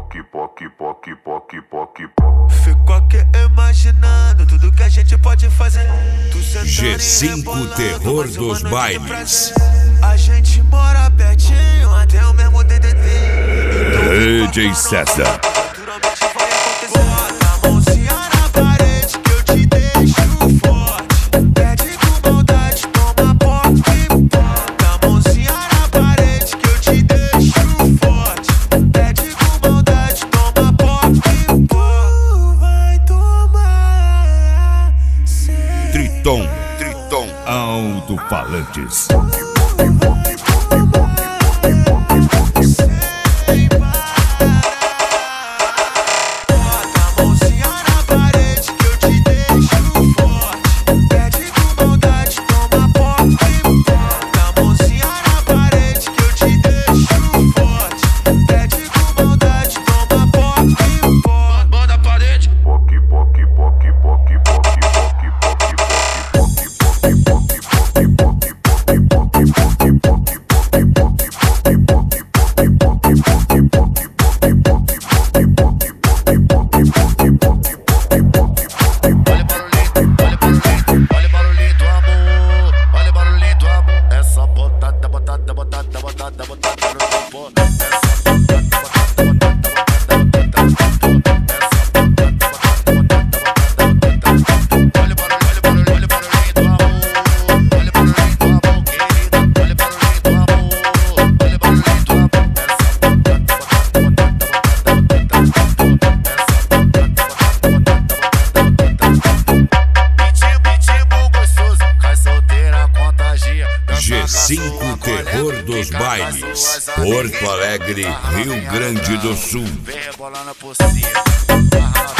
Fico aqui imaginando tudo que a gente pode fazer. G5 Terror dos Bailes. A gente mora pertinho, até o mesmo DDD. DJ César. Naturalmente vai acontecer. Bota a mãozinha na parede que eu te deixo forte. Pede com maldade, toma poque. Bota a mãozinha na parede que eu te deixo forte. Pede com maldade, toma poque. Vai tomar. Triton Alto-Falantes. G5 Terror dos Bailes. Porto Alegre, Rio Grande do Sul. Vem rebolando por cima.